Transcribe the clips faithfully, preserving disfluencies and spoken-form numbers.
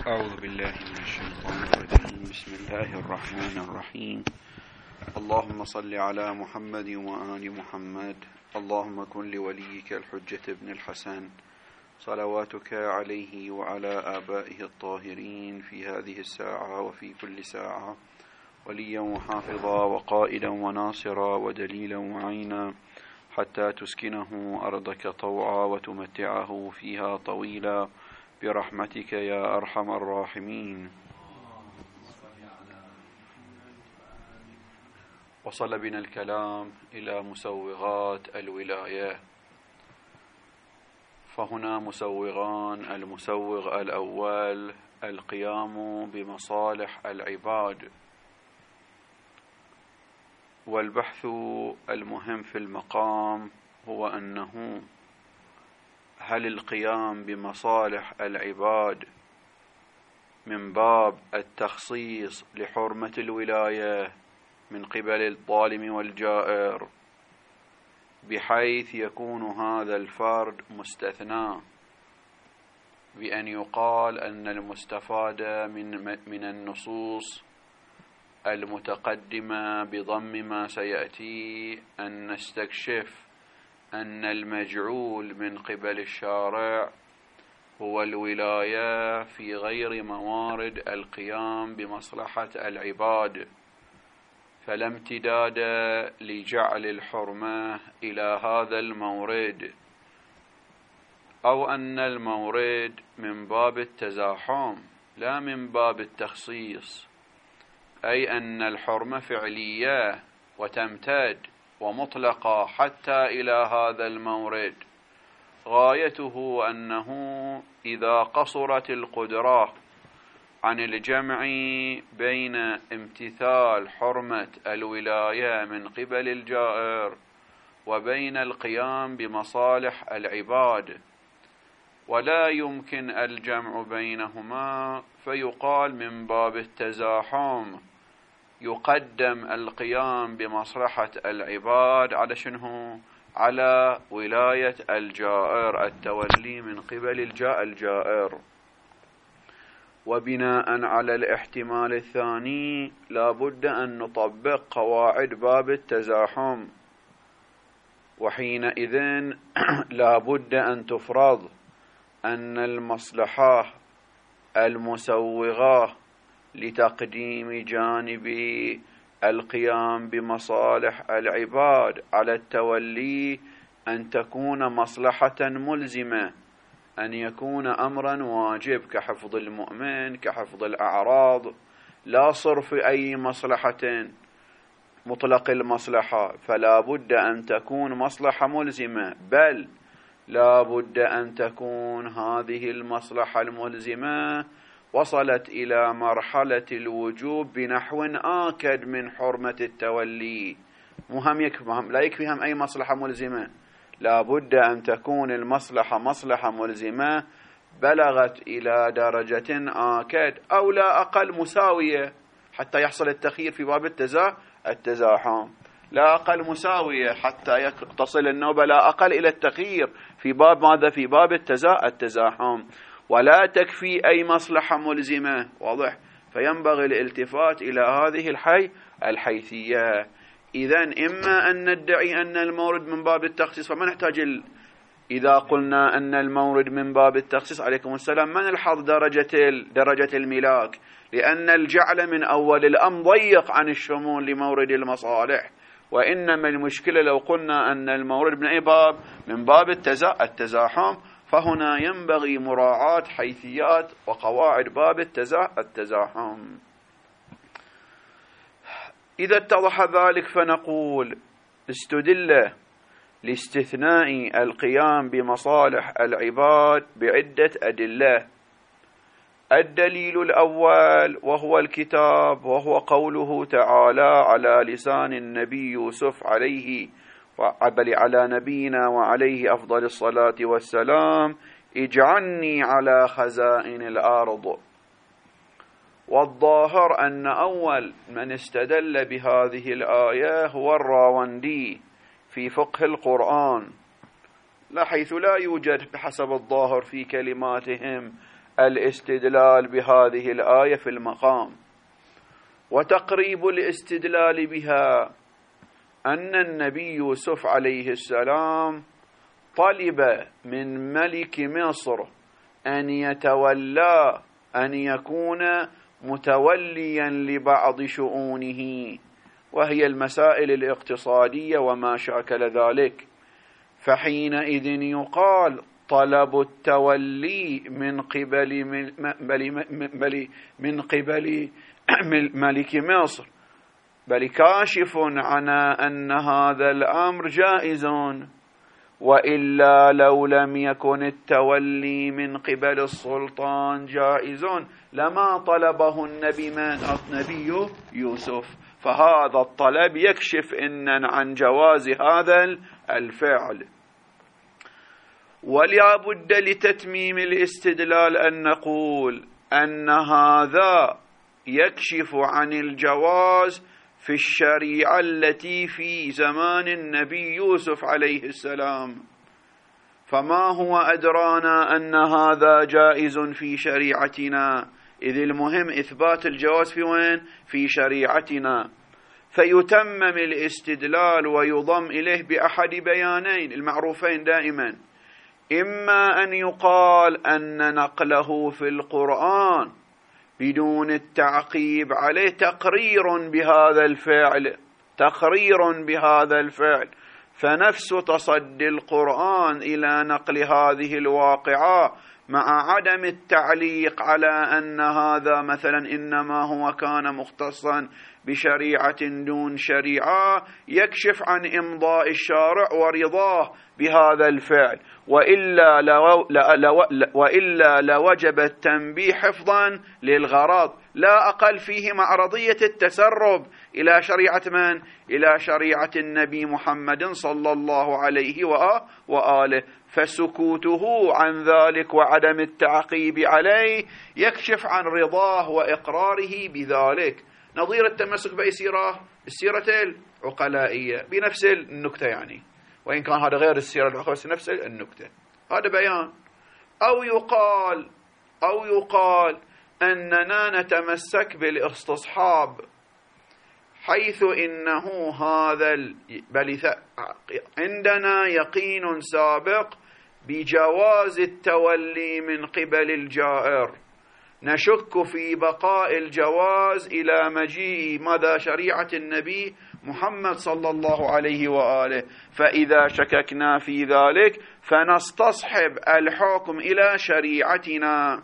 أعوذ بالله من الشيطان الرجيم. بسم الله الرحمن الرحيم. اللهم صل على محمد وآل محمد. اللهم كن لوليك الحجة ابن الحسن صلواتك عليه وعلى آبائه الطاهرين في هذه الساعة وفي كل ساعة وليا وحافظا وقائدا وناصرا ودليلا وعينا حتى تسكنه أرضك طوعا وتمتعه فيها طويلا برحمتك يا أرحم الراحمين. وصل بنا الكلام إلى مسوغات الولاية، فهنا مسوغان. المسوغ الأول القيام بمصالح العباد، والبحث المهم في المقام هو أنه هل القيام بمصالح العباد من باب التخصيص لحرمة الولاية من قبل الظالم والجائر، بحيث يكون هذا الفرد مستثنى بأن يقال أن المستفاد من من النصوص المتقدمة بضم ما سيأتي أن نستكشف أن المجعول من قبل الشارع هو الولاية في غير موارد القيام بمصلحة العباد، فلا امتداد لجعل الحرمة إلى هذا المورد، أو أن المورد من باب التزاحم لا من باب التخصيص، أي أن الحرمة فعلية وتمتد ومطلقة حتى إلى هذا المورد. غايته أنه إذا قصرت القدرة عن الجمع بين امتثال حرمة الولاية من قبل الجائر وبين القيام بمصالح العباد، ولا يمكن الجمع بينهما، فيقال من باب التزاحم يقدم القيام بمصلحة العباد على شنو؟ على ولاية الجائر، التولي من قبل الجاء الجائر. وبناء على الاحتمال الثاني لا بد أن نطبق قواعد باب التزاحم، وحينئذ لا بد أن تفرض أن المصلحة المسوغة لتقديم جانب القيام بمصالح العباد على التولي أن تكون مصلحة ملزمة، أن يكون أمرا واجب كحفظ المؤمن، كحفظ الأعراض، لا صرف أي مصلحة مطلق المصلحة، فلا بد أن تكون مصلحة ملزمة، بل لا بد أن تكون هذه المصلحة الملزمة وصلت إلى مرحلة الوجوب بنحو آكد من حرمة التولي. مهم يكفي، لا يكفي هم أي مصلحة ملزمة، لا بد أن تكون المصلحة مصلحة ملزمة بلغت إلى درجة آكد أو لا أقل مساوية حتى يحصل التخيير في باب التزاحم، لا أقل مساوية حتى تصل النوبة لا أقل إلى التخيير في باب ماذا؟ في باب التزاحم، ولا تكفي أي مصلحة ملزمة. واضح؟ فينبغي الالتفات إلى هذه الحي الحيثية. إذن إما أن ندعي أن المورد من باب التخصيص، فما نحتاج ال... إذا قلنا أن المورد من باب التخصيص عليكم السلام ما نلحظ درجة ال... درجة الملاك، لأن الجعل من أول الأمر ضيق عن الشمول لمورد المصالح، وإنما المشكلة لو قلنا أن المورد من أي باب؟ من باب التزا... التزاحم، فهنا ينبغي مراعاة حيثيات وقواعد باب التزا... التزاحم. إذا اتضح ذلك فنقول استدل لاستثناء القيام بمصالح العباد بعدة أدلة. الدليل الأول وهو الكتاب، وهو قوله تعالى على لسان النبي يوسف عليه على نبينا وعليه أفضل الصلاة والسلام: اجعلني على خزائن الأرض. والظاهر أن أول من استدل بهذه الآية هو الراوندي في فقه القرآن، لا حيث لا يوجد بحسب الظاهر في كلماتهم الاستدلال بهذه الآية في المقام. وتقريب الاستدلال بها أن النبي يوسف عليه السلام طلب من ملك مصر أن يتولى أن يكون متوليا لبعض شؤونه، وهي المسائل الاقتصادية وما شاكل ذلك. فحينئذ يقال طلب التولي من قبل من قبل ملك مصر بل كاشف عن أن هذا الأمر جائز، وإلا لو لم يكن التولي من قبل السلطان جائز لما طلبه النبي من النبي يوسف. فهذا الطلب يكشف إن عن جواز هذا الفعل. ولا بد لتتميم الاستدلال أن نقول أن هذا يكشف عن الجواز في الشريعة التي في زمان النبي يوسف عليه السلام. فما هو أدرانا أن هذا جائز في شريعتنا، إذ المهم إثبات الجواز في وين؟ في شريعتنا. فيتمم الاستدلال ويضم إليه بأحد بيانين المعروفين دائما: إما أن يقال أن نقله في القرآن بدون التعقيب عليه تقرير بهذا الفعل تقرير بهذا الفعل فنفس تصدي القرآن إلى نقل هذه الواقعة مع عدم التعليق على أن هذا مثلا إنما هو كان مختصا بشريعة دون شريعة، يكشف عن إمضاء الشارع ورضاه بهذا الفعل. وإلا لو لو وإلا لوجب التنبيه حفظا للغرض، لا أقل فيه معرضية التسرب إلى شريعة من؟ إلى شريعة النبي محمد صلى الله عليه وآله. فسكوته عن ذلك وعدم التعقيب عليه يكشف عن رضاه وإقراره بذلك. نظير التمسك بأي سيرة؟ السيرة العقلائية بنفس النكتة، يعني وإن كان هذا غير السيرة العقلائية نفس النكتة، هذا بيان. أو يقال أو يقال أننا نتمسك بالاستصحاب، حيث إنه هذا بل عندنا يقين سابق بجواز التولي من قبل الجائر، نشك في بقاء الجواز إلى مجيء مدى شريعة النبي محمد صلى الله عليه وآله. فإذا شككنا في ذلك فنستصحب الحكم إلى شريعتنا.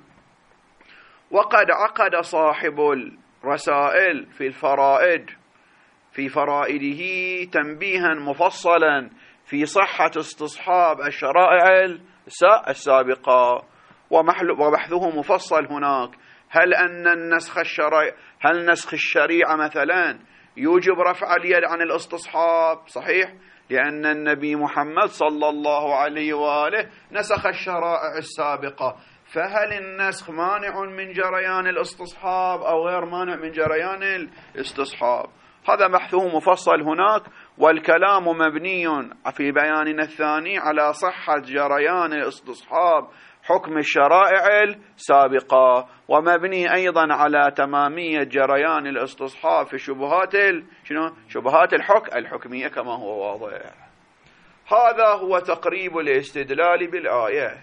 وقد عقد صاحب الرسائل في الفرائد في فرائده تنبيها مفصلا في صحة استصحاب الشرائع السابقة، وبحثه مفصل هناك. هل أن النسخ الشرعي هل نسخ الشريعة مثلا يوجب رفع اليد عن الاستصحاب؟ صحيح، لأن النبي محمد صلى الله عليه وآله نسخ الشرائع السابقة. فهل النسخ مانع من جريان الاستصحاب أو غير مانع من جريان الاستصحاب؟ هذا بحثه مفصل هناك. والكلام مبني في بياننا الثاني على صحة جريان الاستصحاب حكم الشرائع السابقة، ومبني أيضا على تمامية جريان الاستصحاب في شبهات شنو؟ شبهات الحكم الحكمية كما هو واضح. هذا هو تقريب الاستدلال بالآية.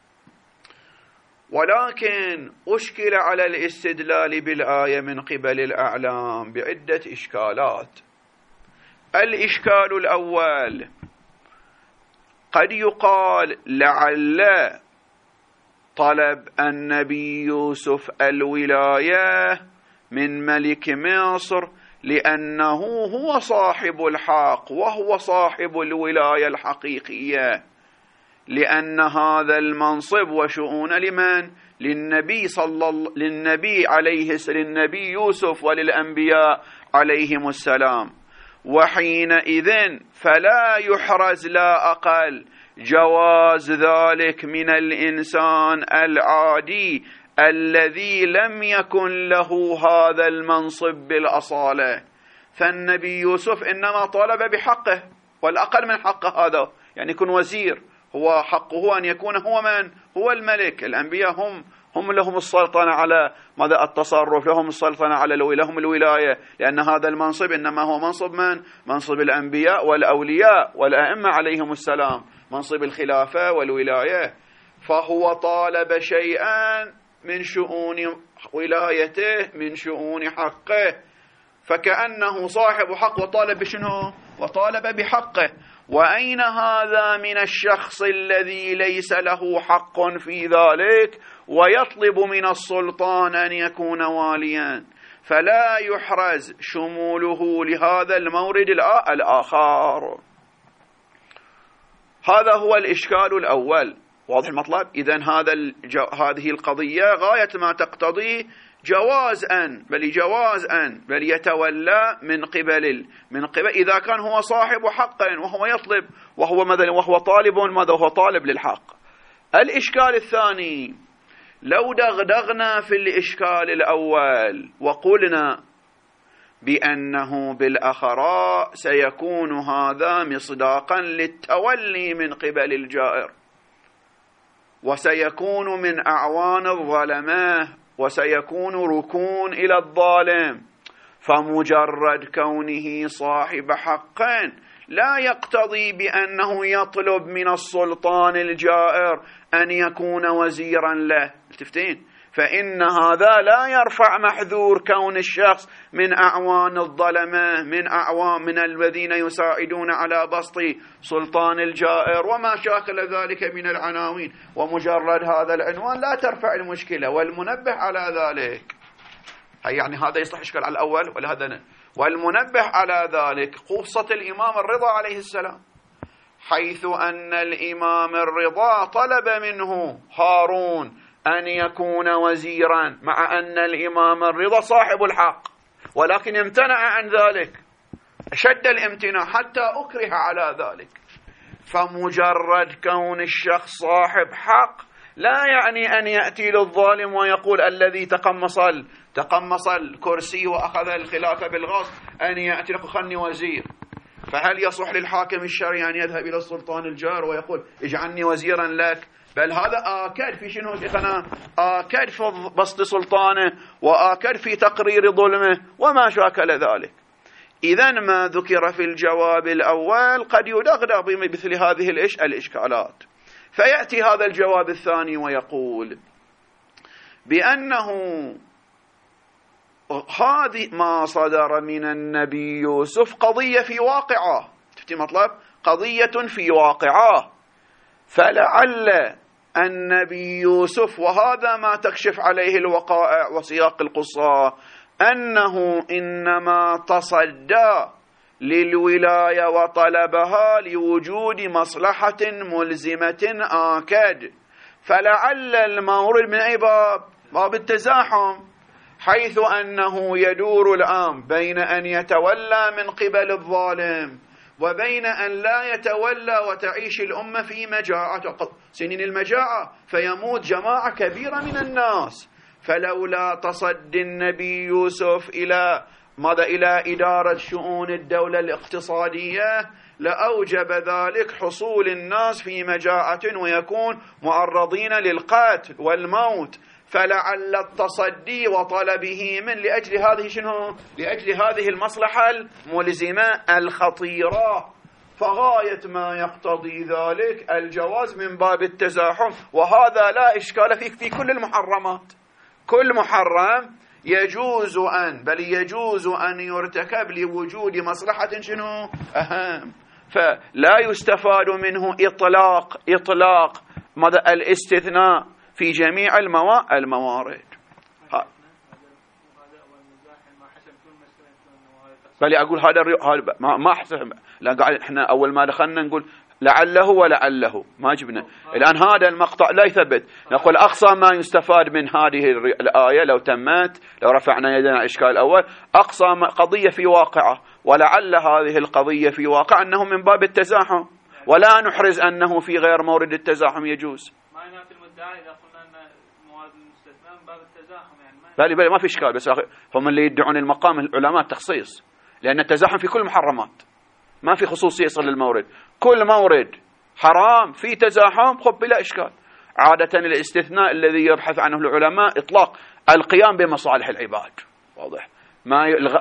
ولكن أشكل على الاستدلال بالآية من قبل الأعلام بعدة إشكالات. الإشكال الأول: قد يقال لعل طلب النبي يوسف الولاية من ملك مصر لأنه هو صاحب الحق وهو صاحب الولاية الحقيقية، لأن هذا المنصب وشؤون لمن؟ للنبي صلى للنبي عليه للنبي يوسف وللأنبياء عليهم السلام. وحينئذ فلا يحرز لا أقل جواز ذلك من الإنسان العادي الذي لم يكن له هذا المنصب بالأصالة. فالنبي يوسف إنما طلب بحقه، والأقل من حقه هذا يعني يكون وزير، هو حقه أن يكون هو من؟ هو الملك. الأنبياء هم هم لهم السلطنة على ماذا التصرف، لهم السلطنة على لهم الولاية، لأن هذا المنصب إنما هو منصب من؟ منصب الأنبياء والأولياء والأئمة عليهم السلام، منصب الخلافة والولاية. فهو طالب شيئا من شؤون ولايته، من شؤون حقه، فكأنه صاحب حق وطالب بشنو؟ وطالب بحقه. وأين هذا من الشخص الذي ليس له حق في ذلك ويطلب من السلطان أن يكون واليا؟ فلا يحرز شموله لهذا المورد الآخر. هذا هو الإشكال الأول. واضح المطلب؟ إذن هذا الجو... هذه القضية غاية ما تقتضي جواز أن بل جواز أن بل يتولى من قبل ال... من قبل إذا كان هو صاحب حق وهو يطلب وهو مثلا وهو طالب ماذا هو طالب للحق. الإشكال الثاني، لو دغدغنا في الإشكال الأول وقلنا بأنه بالأخراء سيكون هذا مصداقا للتولي من قبل الجائر، وسيكون من أعوان الظلمة، وسيكون ركون إلى الظالم، فمجرد كونه صاحب حق لا يقتضي بأنه يطلب من السلطان الجائر أن يكون وزيرا له. تفتين؟ فإن هذا لا يرفع محذور كون الشخص من أعوان الظلمة، من أعوان من الذين يساعدون على بسط سلطان الجائر وما شاكل ذلك من العناوين، ومجرد هذا العنوان لا ترفع المشكلة. والمنبه على ذلك، هي يعني هذا يصلح إشكال على الأول ولا هذا؟ والمنبه على ذلك قصة الإمام الرضا عليه السلام، حيث أن الإمام الرضا طلب منه هارون أن يكون وزيرا، مع أن الإمام الرضا صاحب الحق، ولكن امتنع عن ذلك أشد الامتناع حتى أكره على ذلك. فمجرد كون الشخص صاحب حق لا يعني أن يأتي للظالم ويقول الذي تقمص تقمص الكرسي وأخذ الخلافة بالغصب أن يأتي لك خلني وزير. فهل يصح للحاكم الشرعي أن يذهب إلى السلطان الجار ويقول اجعلني وزيرا لك؟ بل هذا آكد في شنو شيخنا؟ آكد في بسط سلطانه، وآكد في تقرير ظلمه وما شاكل ذلك. إذن ما ذكر في الجواب الأول قد يدغدغ بمثل هذه الإشكالات. فيأتي هذا الجواب الثاني ويقول بأنه هذه ما صدر من النبي يوسف قضية في واقعة، تفتي مطلب؟ قضية في واقعة، فلعل النبي يوسف، وهذا ما تكشف عليه الوقائع وسياق القصة، أنه إنما تصدى للولاية وطلبها لوجود مصلحة ملزمة آكد. فلعل المورد من أي باب؟ باب التزاحم، حيث أنه يدور الآن بين أن يتولى من قبل الظالم وبين أن لا يتولى وتعيش الأمة في مجاعة سنين المجاعة، فيموت جماعة كبيرة من الناس. فلولا تصدي النبي يوسف إلى ماذا؟ إلى إدارة شؤون الدولة الاقتصادية لأوجب ذلك حصول الناس في مجاعة ويكون معرضين للقتل والموت. فلعل التصدي وطلبه من لأجل هذه شنو؟ لأجل هذه المصلحة الملزمة الخطيرة. فغاية ما يقتضي ذلك الجواز من باب التزاحم، وهذا لا إشكال فيه في كل المحرمات. كل محرم يجوز أن بل يجوز أن يرتكب لوجود مصلحة شنو؟ أهم. فلا يستفاد منه إطلاق إطلاق ماذا؟ الاستثناء في جميع الموا... الموارد. ها. بل أقول هذا الري... هذا ما ما أحسن. لا قاعد إحنا أول ما دخلنا نقول لعله ولعله، ما جبنا الآن هذا المقطع لا يثبت. نقول أقصى ما يستفاد من هذه الآية لو تمت، لو رفعنا يدنا الإشكال الأول، أقصى قضية في واقعة، ولعل هذه القضية في واقع أنه من باب التزاحم، ولا نحرز أنه في غير مورد التزاحم يجوز. ما ينافي المدعي إذا قلنا أن مواد المستثنى من باب التزاحم، يعني بالي بالي ما في إشكال. بس هم اللي يدعون المقام العلماء تخصيص، لأن التزاحم في كل المحرمات، ما في خصوصية يصل للمورد. كل مورد حرام في تزاحم خب بلا إشكال. عادة الاستثناء الذي يبحث عنه العلماء إطلاق القيام بمصالح العباد. واضح؟ ما يلغ...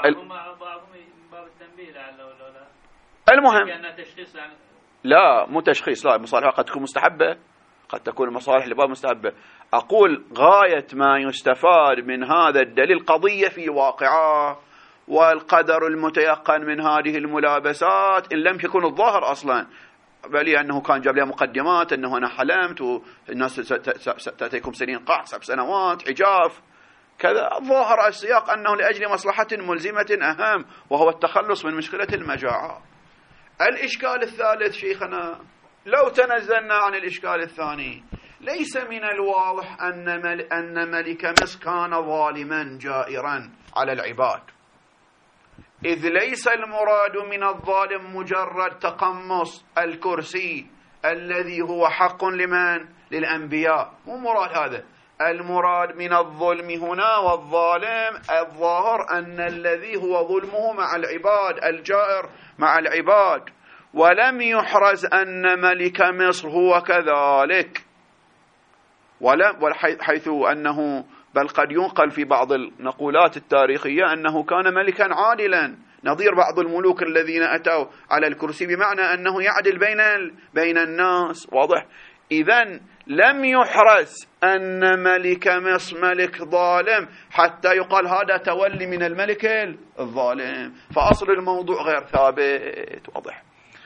المهم لا مو تشخيص، لا المصالح قد تكون مستحبة، قد تكون المصالح لباب مستحبة. أقول غاية ما يستفاد من هذا الدليل قضية في واقعه، والقدر المتيقن من هذه الملابسات إن لم يكن الظاهر أصلا، بل أنه كان جاب لي مقدمات أنه أنا حلمت والناس ستأتيكم سنين قحط سبع سنوات حجاف كذا. ظاهر السياق أنه لأجل مصلحة ملزمة أهم وهو التخلص من مشكلة المجاعة. الإشكال الثالث شيخنا، لو تنزلنا عن الإشكال الثاني، ليس من الواضح أن مل أن ملك مصر كان ظالما جائرا على العباد، إذ ليس المراد من الظالم مجرد تقمص الكرسي الذي هو حق لمن؟ للأنبياء، مو مراد هذا. المراد من الظلم هنا والظالم الظاهر أن الذي هو ظلمه مع العباد، الجائر مع العباد، ولم يحرز أن ملك مصر هو كذلك، ولا حيث أنه بل قد ينقل في بعض النقولات التاريخية أنه كان ملكا عادلا نظير بعض الملوك الذين أتوا على الكرسي، بمعنى أنه يعدل بين بين الناس. واضح؟ إذن لم يحرز أن ملك مصر ملك ظالم حتى يقال هذا تولي من الملك الظالم، فأصل الموضوع غير ثابت. واضح؟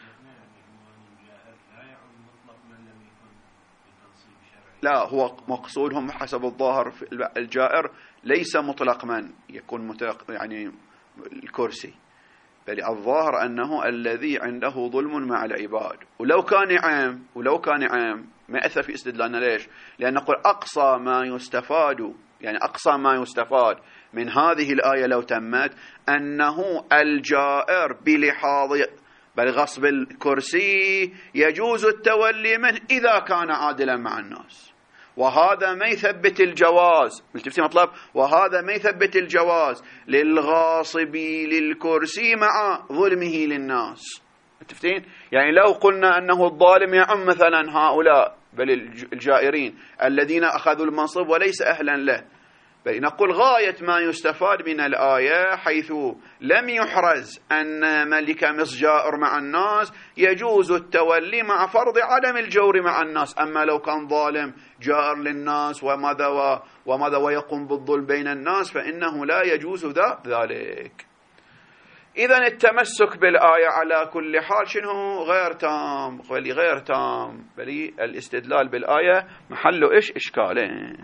لا، هو مقصودهم حسب الظاهر في الجائر ليس مطلق من يكون مطلق يعني الكرسي، بل الظاهر أنه الذي عنده ظلم مع العباد. ولو كان عام ولو كان عام ما أثر في استدلالنا. ليش؟ لأن نقول أقصى ما يستفاد، يعني أقصى ما يستفاد من هذه الآية لو تمت أنه الجائر بلحاظ بل غصب الكرسي يجوز التولي منه إذا كان عادلا مع الناس، وهذا ما يثبت الجواز. ملتفتين مطلب؟ وهذا ما يثبت الجواز للغاصب للكرسي مع ظلمه للناس. ملتفتين؟ يعني لو قلنا أنه الظالم يعم مثلا هؤلاء بل الجائرين الذين أخذوا المنصب وليس أهلا له، بل نقول غاية ما يستفاد من الآية حيث لم يحرز أن ملك مصر جائر مع الناس يجوز التولي مع فرض عدم الجور مع الناس. أما لو كان ظالم جائر للناس وماذا وماذا ويقوم بالظلم بين الناس فإنه لا يجوز ذلك. إذن التمسك بالآية على كل حال شنو؟ غير تام، بل غير تام، بل الاستدلال بالآية محله إيش؟ إشكالين.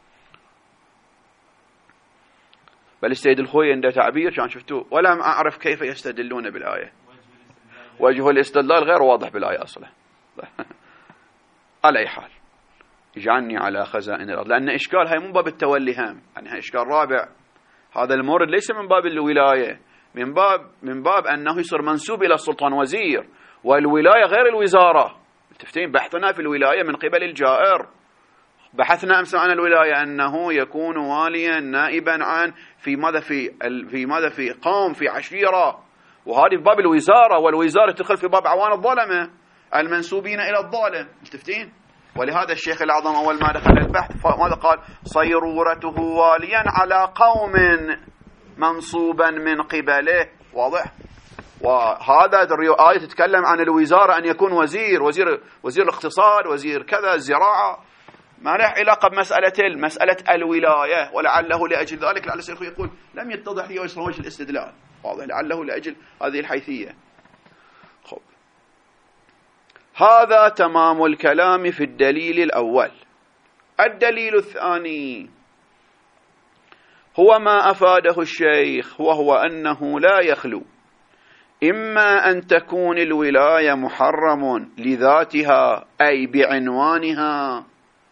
بل السيد الخوي عنده تعبير كان شفتوه، ولا أعرف كيف يستدلون بالآية. وجه الاستدلال غير واضح بالآية أصلا. على أي حال اجعلني على خزائن الأرض، لأن إشكال هاي من باب التولي هم، يعني هاي إشكال رابع. هذا المورد ليس من باب الولاية، من باب من باب أنه يصير منسوب إلى السلطان وزير، والولاية غير الوزارة. تفتين بحثنا في الولاية من قبل الجائر. بحثنا أمس عن الولاية أنه يكون واليا نائبا عن في ماذا في في ماذا في قوم في عشيرة، وهذه في باب الوزارة، والوزارة تدخل في باب عوان الظلمة المنسوبين إلى الظالم. تفتين؟ ولهذا الشيخ الأعظم أول ما دخل البحث ماذا قال؟ صيرورته واليا على قوم منصوبا من قبله. واضح؟ وهذا الآية تتكلم عن الوزارة أن يكون وزير وزير وزير الاقتصاد، وزير كذا، الزراعة، ما له علاقة بمسألة مسألة الولاية. ولعله لأجل ذلك لعل الشيخ يقول لم يتضح لي وجه الاستدلال. واضح؟ لعله لأجل هذه الحيثية. خب. هذا تمام الكلام في الدليل الأول. الدليل الثاني هو ما أفاده الشيخ، وهو أنه لا يخلو إما أن تكون الولاية محرم لذاتها أي بعنوانها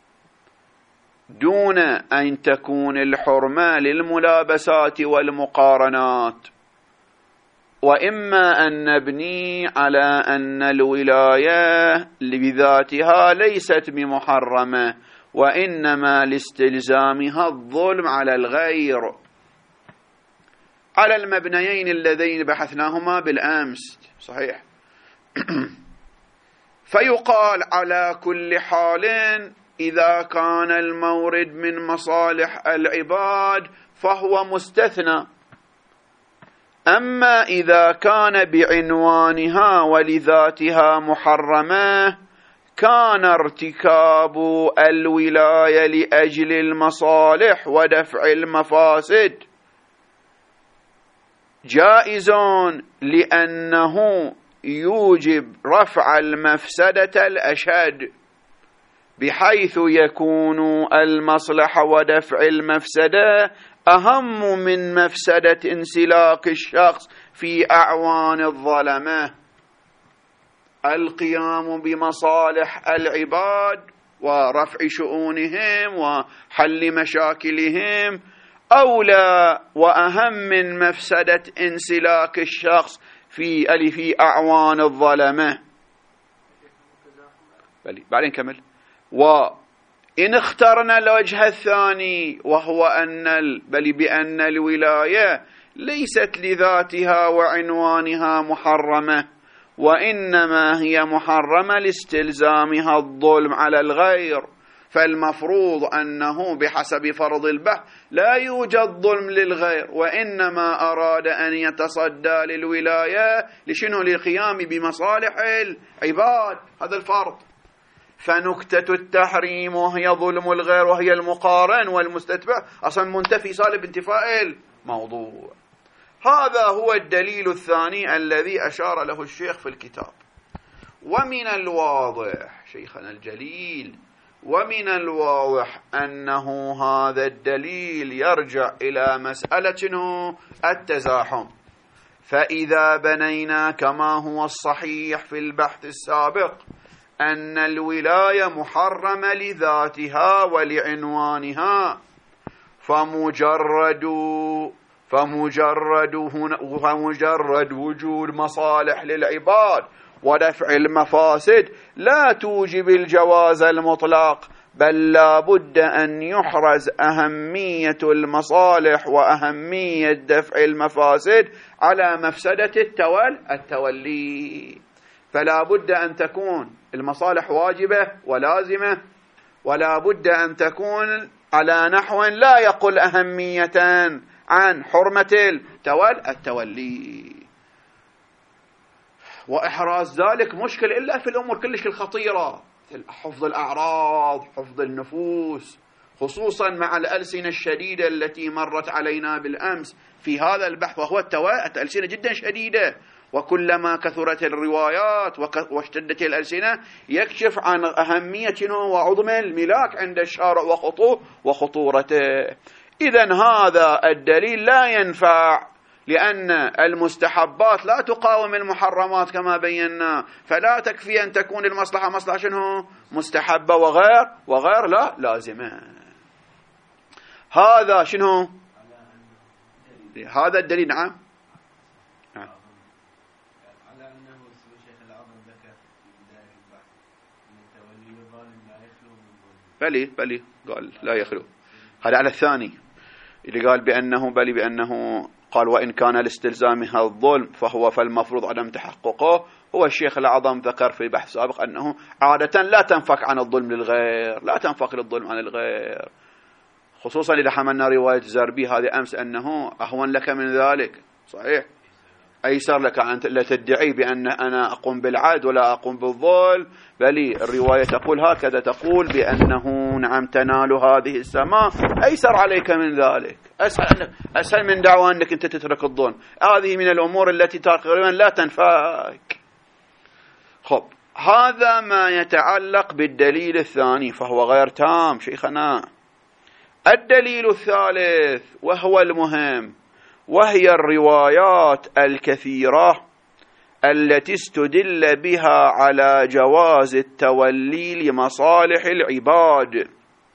دون أن تكون الحرمة للملابسات والمقارنات، وإما أن نبني على أن الولاية بذاتها ليست بمحرمة وإنما لاستلزامها الظلم على الغير، على المبنيين اللذين بحثناهما بالأمس. صحيح. فيقال على كل حال إذا كان المورد من مصالح العباد فهو مستثنى. أما إذا كان بعنوانها ولذاتها محرمة كان ارتكاب الولاية لأجل المصالح ودفع المفاسد جائز لأنه يوجب رفع المفسدة الأشد، بحيث يكون المصلحة ودفع المفسدة أهم من مفسدة انسلاك الشخص في أعوان الظلمة. القيام بمصالح العباد ورفع شؤونهم وحل مشاكلهم أولى وأهم من مفسدة انسلاك الشخص في في أعوان الظلمة. بلي بعدين كمل. وإن اخترنا الوجه الثاني وهو أن بل بأن الولاية ليست لذاتها وعنوانها محرمة، وإنما هي محرمة لاستلزامها الظلم على الغير، فالمفروض أنه بحسب فرض البحث لا يوجد ظلم للغير، وإنما أراد أن يتصدى للولاية لشنو؟ للقيام بمصالح العباد، هذا الفرض. فنكتة التحريم وهي ظلم الغير وهي المقارن والمستتبع أصلا منتفي سالب انتفاء الموضوع. هذا هو الدليل الثاني الذي أشار له الشيخ في الكتاب. ومن الواضح شيخنا الجليل ومن الواضح أنه هذا الدليل يرجع إلى مسألة التزاحم. فإذا بنينا كما هو الصحيح في البحث السابق أن الولاية محرمة لذاتها ولعنوانها، فمجرد فمجرد هنا فمجرد وجود مصالح للعباد ودفع المفاسد لا توجب الجواز المطلق، بل لا بد أن يحرز أهمية المصالح وأهمية دفع المفاسد على مفسدة التول التولي. فلا بد أن تكون المصالح واجبة ولازمة، ولا بد أن تكون على نحو لا يقل أهمية عن حرمة التول التولي. وإحراز ذلك مشكل إلا في الأمور كلش الخطيرة، حفظ الأعراض، حفظ النفوس، خصوصا مع الألسنة الشديدة التي مرت علينا بالأمس في هذا البحث، وهو التوائت ألسنة جدا شديدة، وكلما كثرت الروايات واشتدت الألسنة يكشف عن أهمية وعظم الملاك عند الشارع وخطورته. إذن هذا الدليل لا ينفع، لأن المستحبات لا تقاوم المحرمات كما بينا، فلا تكفي أن تكون المصلحة مصلحة شنو؟ مستحبة وغير وغير لا لازمة. هذا شنو؟ هذا الدليل. نعم نعم. على أنه الشيخ العظم ذكر في بداية البحث أن التولي الظالم لا يخلو من ظلم. بلي بلي قال لا يخلو. هذا على الثاني اللي قال بأنه بلي بأنه قال وإن كان لاستلزامها الظلم فهو فالمفروض عدم تحققه. هو الشيخ الأعظم ذكر في بحث سابق أنه عادة لا تنفك عن الظلم للغير، لا تنفك للظلم عن الغير، خصوصا إذا حملنا رواية زربي هذه أمس أنه أهون لك من ذلك. صحيح، أيسر لك أن لا تدعي بأن أنا أقوم بالعدل ولا أقوم بالظلم، بل الرواية تقول هكذا، تقول بأنه نعم تنال هذه السماء، أيسر عليك من ذلك، أسهل, أسهل من دعوة أنك أنت تترك الظلم. هذه من الأمور التي تقريبا لا تنفك. خب، هذا ما يتعلق بالدليل الثاني فهو غير تام شيخنا. الدليل الثالث وهو المهم، وهي الروايات الكثيرة التي استدل بها على جواز التولي لمصالح العباد،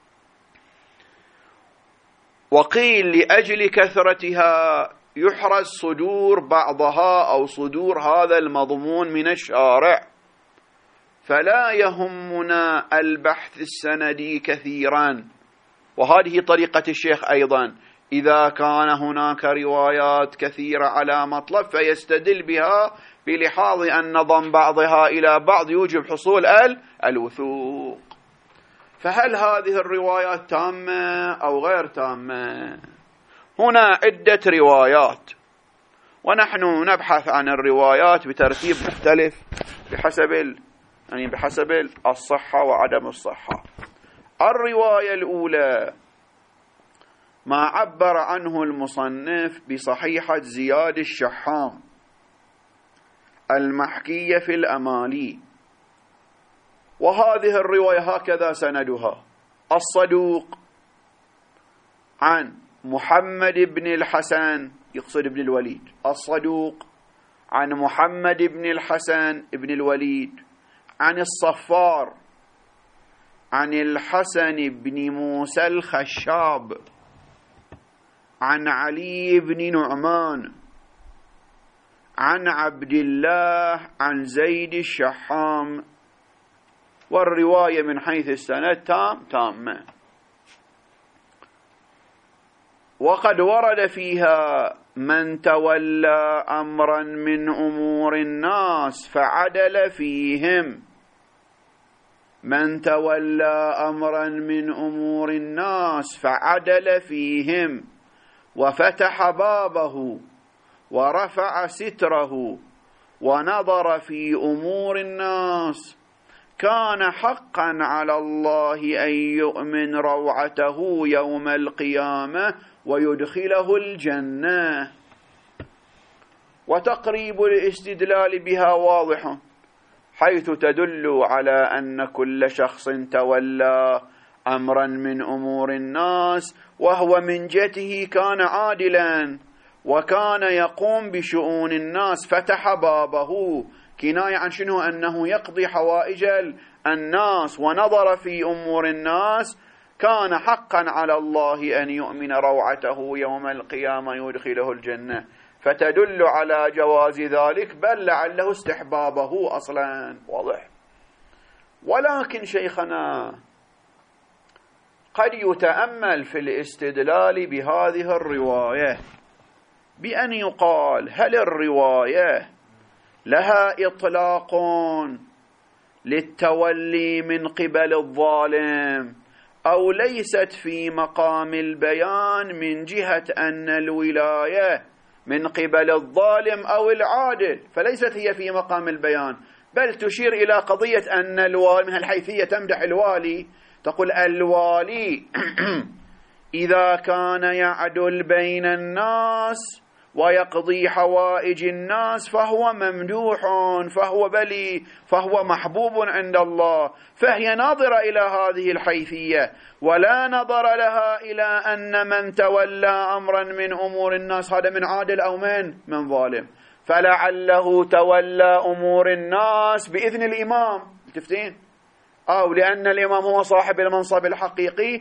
وقيل لأجل كثرتها يحرز صدور بعضها أو صدور هذا المضمون من الشارع، فلا يهمنا البحث السندي كثيرا. وهذه طريقة الشيخ أيضا، إذا كان هناك روايات كثيرة على مطلب فيستدل بها بلحاظ أن ضم بعضها إلى بعض يوجب حصول الوثوق. فهل هذه الروايات تامة أو غير تامة؟ هنا عدة روايات، ونحن نبحث عن الروايات بترتيب مختلف بحسب ال... يعني بحسب الصحة وعدم الصحة. الرواية الأولى ما عبر عنه المصنف بصحيحة زياد الشحام المحكية في الأمالي، وهذه الرواية هكذا سندها: الصدوق عن محمد بن الحسن، يقصد بن الوليد، الصدوق عن محمد بن الحسن بن الوليد عن الصفار عن الحسن بن موسى الخشاب عن علي بن نعمان عن عبد الله عن زيد الشحام. والرواية من حيث السند تام تامة. وقد ورد فيها من تولى أمرا من أمور الناس فعدل فيهم، من تولى أمرا من أمور الناس فعدل فيهم وفتح بابه ورفع ستره ونظر في أمور الناس كان حقا على الله أن يؤمن روعته يوم القيامة ويدخله الجنة. وتقريب الاستدلال بها واضح، حيث تدل على أن كل شخص تولى أمرا من أمور الناس وهو من جهته كان عادلا وكان يقوم بشؤون الناس فتح بابه، كناية عن شنو؟ أنه يقضي حوائج الناس ونظر في أمور الناس، كان حقا على الله أن يؤمن روعته يوم القيامة يدخله الجنة، فتدل على جواز ذلك، بل لعله استحبابه أصلا. واضح. ولكن شيخنا قد يتأمل في الاستدلال بهذه الرواية بأن يقال: هل الرواية لها إطلاق للتولي من قبل الظالم أو ليست في مقام البيان من جهة أن الولاية من قبل الظالم أو العادل، فليست هي في مقام البيان، بل تشير إلى قضية أن الوالي، من الحيثية تمدح الوالي، تقول الوالي إذا كان يعدل بين الناس ويقضي حوائج الناس فهو ممدوح، فهو بلي، فهو محبوب عند الله. فهي ناظرة إلى هذه الحيثية، ولا نظر لها إلى أن من تولى أمرا من أمور الناس هذا من عادل أو من من ظالم، فلعله تولى أمور الناس بإذن الإمام، تفتين؟ أو لأن الإمام هو صاحب المنصب الحقيقي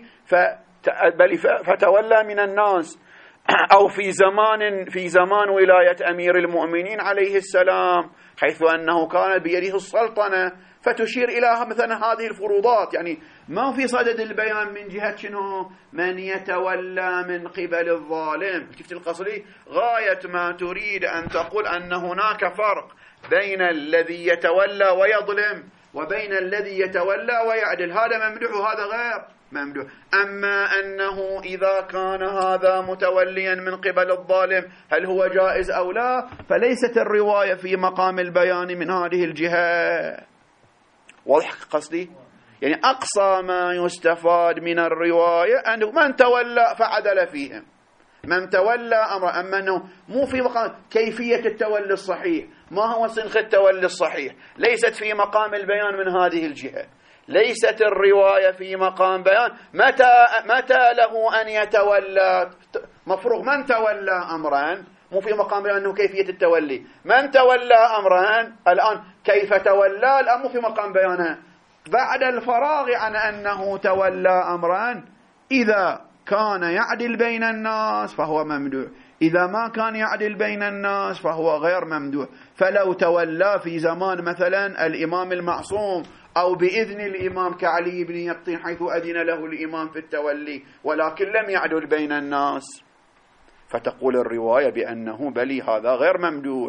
فتولى من الناس، أو في زمان في زمان ولاية أمير المؤمنين عليه السلام، حيث أنه كان بيده السلطنة، فتشير إلى مثلا هذه الفروضات. يعني ما في صدد البيان من جهة شنو؟ من يتولى من قبل الظالم. شفت القصري؟ غاية ما تريد أن تقول أن هناك فرق بين الذي يتولى ويظلم وبين الذي يتولى ويعدل، هذا ممدوح وهذا غير ممدوح. أما أنه إذا كان هذا متوليا من قبل الظالم هل هو جائز أو لا، فليست الرواية في مقام البيان من هذه الجهة. واضح قصدي؟ يعني أقصى ما يستفاد من الرواية أنه من تولى فعدل فيهم، من تولى أمر، أما أنه مو في مقام كيفية التولي الصحيح، ما هو سنخ التولي الصحيح، ليست في مقام البيان من هذه الجهة. ليست الرواية في مقام بيان متى متى له أن يتولى، مفروغ من تولى أمرا، مو في مقام بيان أنه كيفية التولي، من تولى أمرا الآن كيف تولى الآن مو في مقام بيانها. بعد الفراغ عن أنه تولى أمرا، إذا كان يعدل بين الناس فهو ممدوح، إذا ما كان يعدل بين الناس فهو غير ممدوح. فلو تولى في زمان مثلا الإمام المعصوم أو بإذن الإمام كعلي بن يقطين حيث أذن له الإمام في التولي ولكن لم يعدل بين الناس، فتقول الرواية بأنه بلي هذا غير ممدوح.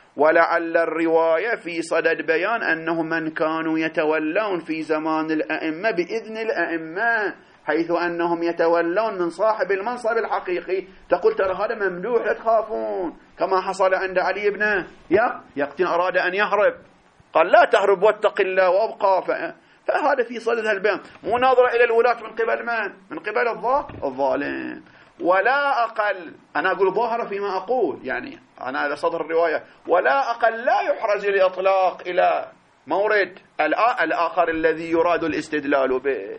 ولعل الرواية في صدد بيان أنه من كانوا يتولون في زمان الأئمة بإذن الأئمة، حيث أنهم يتولون من صاحب المنصب الحقيقي. تقول ترى هذا ممدوح لا تخافون، كما حصل عند علي بن يقطين أراد أن يهرب، قال لا تهرب واتق الله وابقى. فهذا في صدد البيان، مو ناظرة إلى الولاة من قبل من؟ من قبل الظالم. ولا أقل، أنا أقول ظاهرة فيما أقول، يعني أنا على صدر الرواية، ولا أقل لا يحرز الإطلاق إلى مورد الآخر الذي يراد الاستدلال به.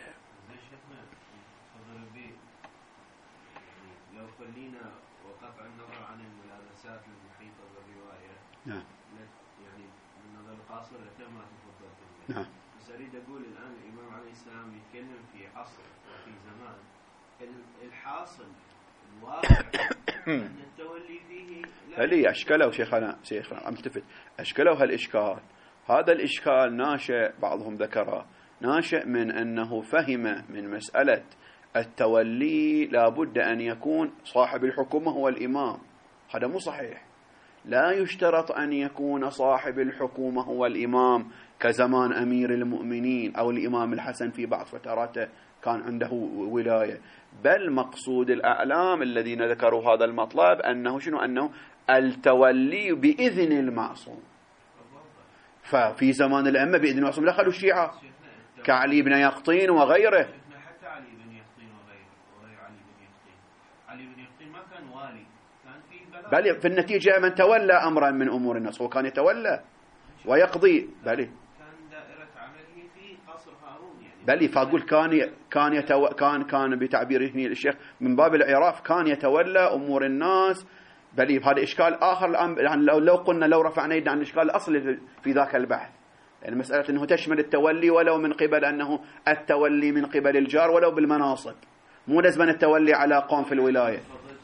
لو خلينا وقطع النظر عن الملابسات المحيطة بالرواية، نعم، يعني من النظر القاصر كما تفضلت، نعم، بس أريد أقول الآن الإمام عليه السلام يتكلم في عصر وفي زمان الحاصل الواقع أن التولي فيه هل أشكله شيخنا شيخنا أمتفت أشكله هالإشكال. هذا الإشكال ناشئ، بعضهم ذكره ناشئ من أنه فهم من مسألة التولي لابد أن يكون صاحب الحكومة هو الإمام. هذا مو صحيح، لا يشترط أن يكون صاحب الحكومة هو الإمام كزمان أمير المؤمنين أو الإمام الحسن في بعض فتراته كان عنده ولاية، بل مقصود الأعلام الذين ذكروا هذا المطلب أنه شنو؟ أنه التولي بإذن المعصوم. ففي زمان الأئمة بإذن المعصوم دخلوا الشيعة كعلي بن يقطين وغيره. حتى علي بن يقطين وغيره وغير علي بن يقطين، علي بن يقطين ما كان والي، كان في بلاء، بل في النتيجة من تولى أمرا من أمور الناس هو كان يتولى ويقضي. بل بل فأقول كان كان يتو... كان كان بتعبيره الشيخ من باب الإعراف كان يتولى أمور الناس. بل هذا إشكال آخر الآن، يعني لو لو قلنا لو رفعنا يدنا عن الإشكال الأصلي في ذاك البحث، يعني مسألة أنه تشمل التولي ولو من قبل أنه التولي من قبل الجار ولو بالمناصب، مو لازم التولي على قوم في الولاية.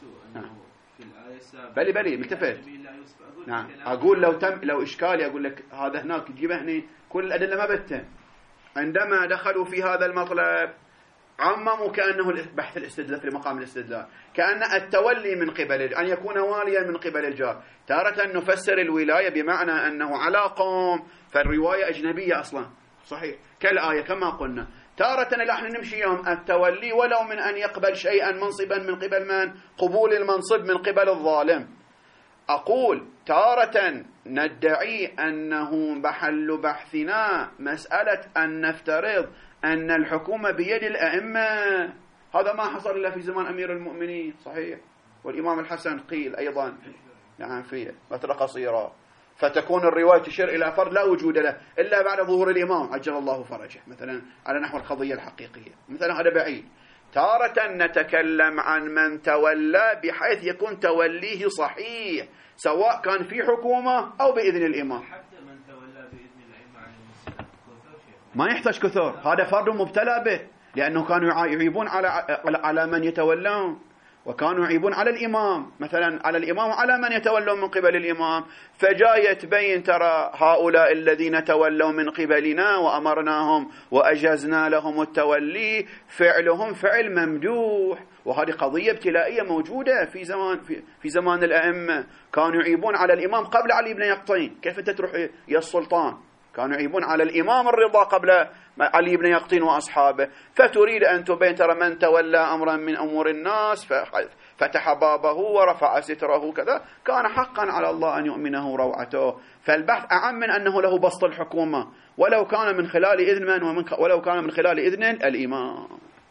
بل بل ملتفت. نعم، أقول لو تم لو إشكالي أقول لك هذا هناك تجيبه هني كل الأدلة ما بتم. عندما دخلوا في هذا المطلب عمموا كأنه بحث الاستدلال في مقام الاستدلال، كأن التولي من قبل أن يكون واليا من قبل الجار. تارة نفسر الولاية بمعنى أنه على قوم، فالرواية أجنبية أصلا صحيح كالآية كما قلنا. تارة نحن نمشي يوم التولي ولو من أن يقبل شيئا منصبا من قبل من؟ قبول المنصب من قبل الظالم. أقول تارة ندعي أنه محل بحثنا مسألة أن نفترض أن الحكومة بيد الأئمة. هذا ما حصل إلا في زمان أمير المؤمنين صحيح، والإمام الحسن قيل أيضا نعم فيه فترة قصيرة، فتكون الرواية تشير إلى فرد لا وجود له إلا بعد ظهور الإمام عجل الله فرجه مثلا على نحو القضية الحقيقية مثلا. هذا بعيد. تارة نتكلم عن من تولى بحيث يكون توليه صحيح سواء كان في حكومة أو بإذن الإمام. حتى من تولى بإذن الأئمة عليهم السلام ما يحتاج كثر، هذا فرد مبتلى به، لأنه كانوا يعيبون على على من يتولون، وكانوا يعيبون على الإمام مثلا على الإمام وعلى من يتولون من قبل الإمام. فجاء يتبين ترى هؤلاء الذين تولوا من قبلنا وأمرناهم وأجزنا لهم التولي فعلهم فعل ممدوح، وهذه قضية ابتلائية موجودة في زمان في, في زمان الأئمة. كانوا يعيبون على الإمام قبل علي بن يقطين، كيف أنت تروح يا السلطان؟ كانوا يعيبون على الإمام الرضا قبل علي بن يقطين وأصحابه. فتريد أن تبين ترى من تولى أمرا من أمور الناس فتح بابه ورفع ستره كذا كان حقا على الله أن يؤمنه روعته. فالبحث أعم من أنه له بسط الحكومة ولو كان من خلال إذن من ومن ولو كان من خلال إذن الإمام.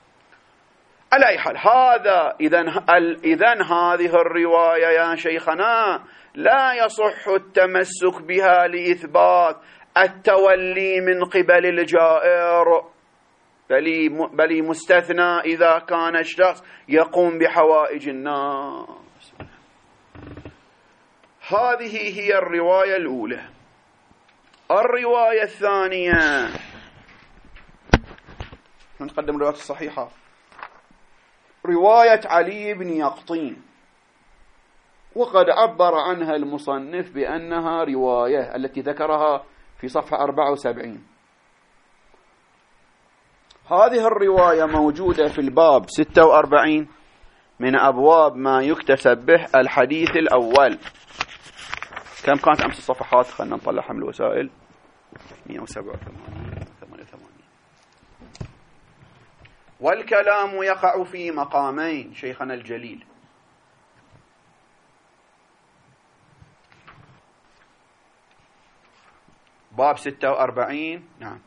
على أي حال هذا إذن إذن هذه الرواية يا شيخنا لا يصح التمسك بها لإثبات التولي من قبل الجائر، بل مستثنى إذا كان الشخص يقوم بحوائج الناس. هذه هي الرواية الأولى. الرواية الثانية نقدم الرواية الصحيحة، رواية علي بن يقطين، وقد عبر عنها المصنف بأنها رواية التي ذكرها في صفحة أربعة وسبعين. هذه الرواية موجودة في الباب ستة وأربعين من أبواب ما يكتسب به الحديث الأول. كم كانت أمس الصفحات؟ خلنا نطلعها من الوسائل. مئة وسبعة وثمانين ثمانية وثمانين. والكلام يقع في مقامين شيخنا الجليل. باب ستة وأربعين، نعم،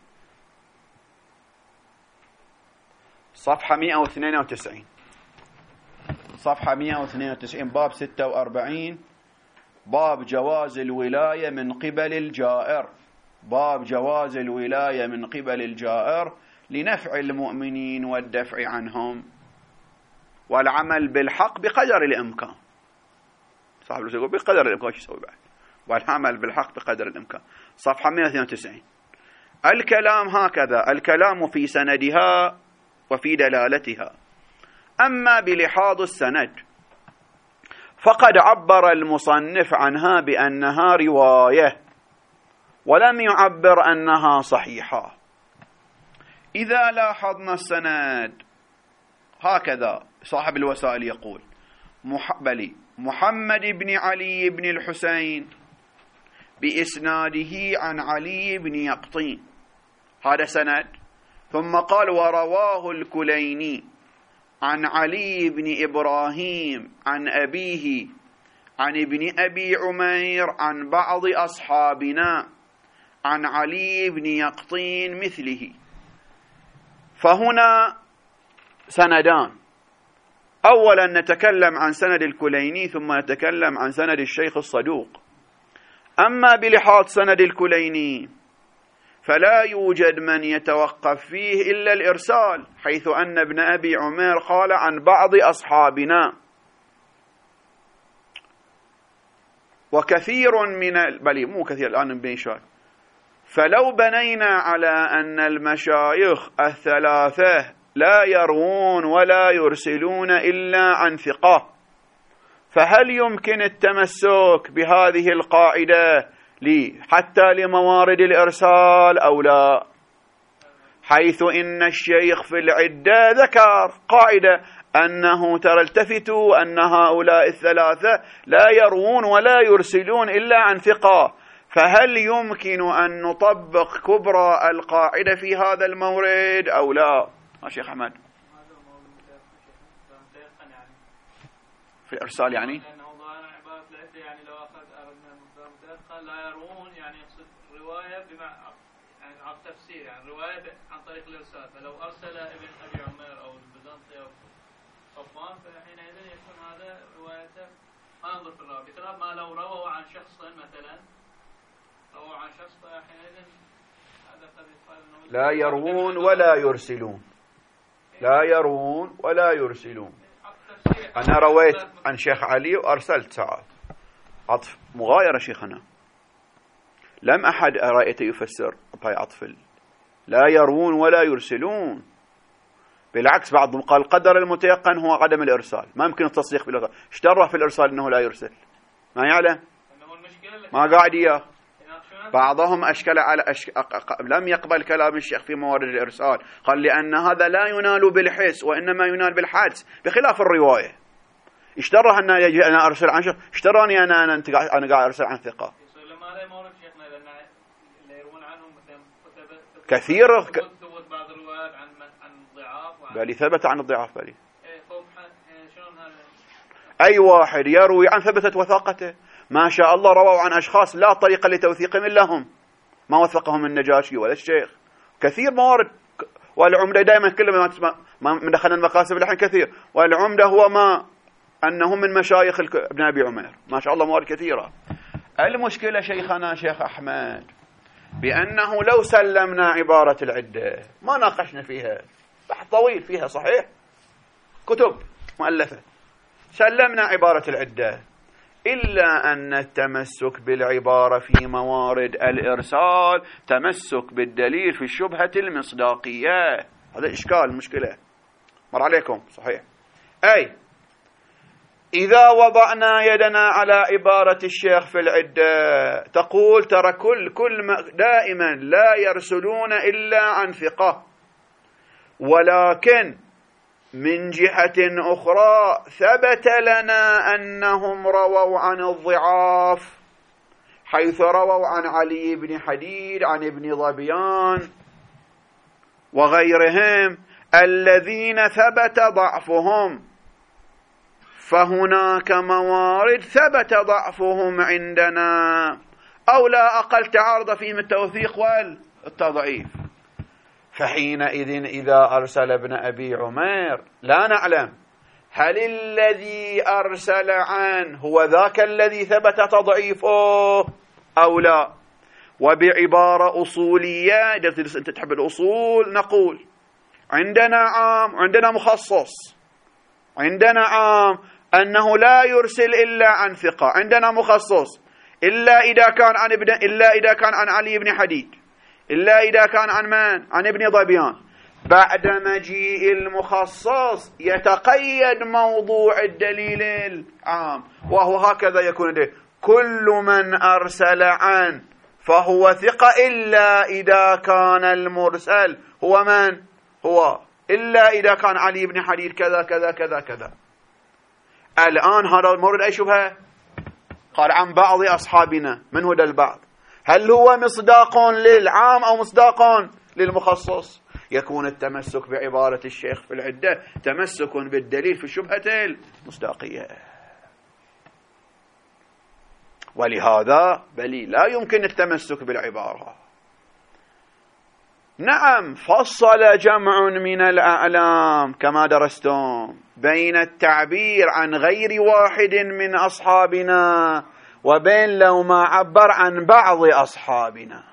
صفحة مئة واثنين وتسعين، صفحة مئة واثنين وتسعين، باب ستة وأربعين، باب جواز الولاية من قبل الجائر. باب جواز الولاية من قبل الجائر لنفع المؤمنين والدفع عنهم والعمل بالحق بقدر الإمكان. صاحب الوسائل يقول بقدر الإمكان، شو يسوي بعد؟ والعمل بالحق بقدر الإمكان. صفحة مئة واثنين وتسعين. الكلام هكذا: الكلام في سندها وفي دلالتها. أما بلحاظ السند فقد عبر المصنف عنها بأنها رواية ولم يعبر أنها صحيحة. إذا لاحظنا السند هكذا، صاحب الوسائل يقول: بلي محمد بن علي بن الحسين بإسناده عن علي بن يقطين، هذا سند. ثم قال: ورواه الكليني عن علي بن إبراهيم عن أبيه عن ابن أبي عمير عن بعض أصحابنا عن علي بن يقطين مثله. فهنا سندان: أولا نتكلم عن سند الكليني ثم نتكلم عن سند الشيخ الصدوق. أما بلحاظ سند الكليني فلا يوجد من يتوقف فيه إلا الإرسال، حيث أن ابن أبي عمير قال عن بعض أصحابنا. وكثير من بل مو كثير الآن بين شوي. فلو بنينا على أن المشايخ الثلاثة لا يروون ولا يرسلون إلا عن ثقة، فهل يمكن التمسك بهذه القاعدة لي حتى لموارد الإرسال أو لا؟ حيث إن الشيخ في العدة ذكر قاعدة أنه ترى التفتوا أن هؤلاء الثلاثة لا يروون ولا يرسلون إلا عن ثقة، فهل يمكن أن نطبق كبرى القاعدة في هذا المورد أو لا؟ شيخ أحمد في الإرسال يعني يعني لو أخذ أردنا متأخر لا يروون يعني يقصد رواية بمع يعني عن تفسير، يعني رواية عن طريق الإرسال. فلو أرسل ابن أبي عمير أو البيزنطي أو صفوان فحينئذ يكون هذا روايته ما ينظر في الراوي، بخلاف ما لو رووا عن شخص مثلا، رووا عن شخص فحينئذ هذا قد يقال أنه لا يروون ولا يرسلون، لا يروون ولا يرسلون. أنا رويت عن شيخ علي وأرسلت ساعات، عطف مغايرة شيخنا، لم أحد رأيته يفسر بهاي عطف لا يروون ولا يرسلون. بالعكس بعضهم قال قدر المتيقن هو عدم الإرسال، ما يمكن التصديق بالإرسال. اشترى في الإرسال أنه لا يرسل، ما يعلم، ما قاعد إياه. بعضهم أشكل على أشك... لم يقبل كلام الشيخ في موارد الإرسال، قال لأن هذا لا ينال بالحس وإنما ينال بالحدس، بخلاف الرواية. اشترى أن يجي أنا أرسل عن شيخ، اشتراني أنا أنا أنت أنا قاعد أرسل عن ثقة. كثير بالي ثبت عن الضعاف بالي. أي واحد يروي عن ثبتت وثاقته، ما شاء الله رووا عن أشخاص لا طريقة لتوثيقهم إلا هم، ما وثقهم النجاشي ولا الشيخ. كثير موارد. والعمدة دائما كل ما تسمع من دخلنا المقاسم الحين كثير، والعمدة هو ما أنهم من مشايخ ابن أبي عمير، ما شاء الله موارد كثيرة. المشكلة شيخنا شيخ أحمد بأنه لو سلمنا عبارة العدة، ما ناقشنا فيها بحث طويل فيها صحيح، كتب مؤلفة، سلمنا عبارة العدة، إلا أن التمسك بالعبارة في موارد الإرسال تمسك بالدليل في الشبهة المصداقية. هذا إشكال، مشكلة مر عليكم صحيح. أي إذا وضعنا يدنا على عبارة الشيخ في العدة تقول ترى كل كل دائما لا يرسلون إلا عن ثقة، ولكن من جهة أخرى ثبت لنا أنهم رووا عن الضعاف، حيث رووا عن علي بن حديد عن ابن ظبيان وغيرهم الذين ثبت ضعفهم، فهناك موارد ثبت ضعفهم عندنا أو لا أقل تعارض فيهم التوثيق والتضعيف. فحينئذ إذا أرسل ابن أبي عمير لا نعلم هل الذي أرسل عنه هو ذاك الذي ثبت تضعيفه أو لا. وبعبارة أصولية أنت تحب الأصول نقول عندنا عام وعندنا مخصص. عندنا عام أنه لا يرسل إلا عن ثقة، عندنا مخصص إلا إذا كان عن ابن إلا إذا كان عن علي بن حديد، إلا إذا كان عن من؟ عن ابن ظبيان. بعد مجيء المخصص يتقيد موضوع الدليل العام، وهو هكذا يكون ده. كل من أرسل عن فهو ثقة إلا إذا كان المرسل هو من؟ هو إلا إذا كان علي بن حديد كذا كذا كذا كذا. الآن هذا المورد أي شبهة؟ قال عن بعض أصحابنا. من هو البعض؟ هل هو مصداق للعام أو مصداق للمخصص؟ يكون التمسك بعبارة الشيخ في العدة تمسك بالدليل في الشبهة المصداقية. ولهذا بل لا يمكن التمسك بالعبارة. نعم فصل جمع من الأعلام كما درستم بين التعبير عن غير واحد من أصحابنا وبين لو ما عبر عن بعض أصحابنا،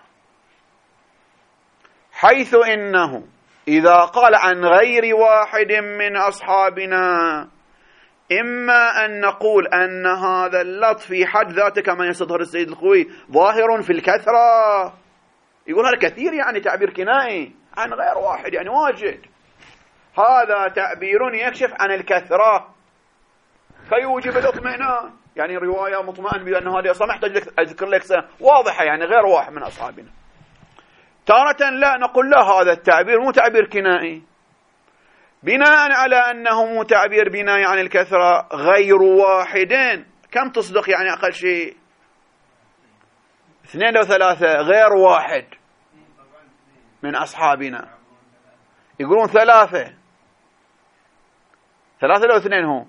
حيث إنه إذا قال عن غير واحد من أصحابنا إما أن نقول أن هذا اللطف في حد ذاته كما يستظهر السيد الخوي ظاهر في الكثرة، يقول هذا كثير يعني تعبير كنائي عن غير واحد يعني واجد، هذا تعبير يكشف عن الكثرة فيوجب الاطمئنان، يعني رواية مطمئن بأن هذه أصلا محتاج أذكر لك واضحة يعني غير واحد من أصحابنا. تارة لا نقول لا هذا التعبير مو تعبير كنائي بناء على أنه مو تعبير بناء عن الكثرة غير واحدين. كم تصدق يعني أقل شيء؟ اثنين أو ثلاثة غير واحد من أصحابنا. يقولون ثلاثة ثلاثة لو اثنين هو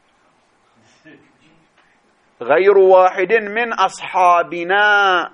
غير واحد من أصحابنا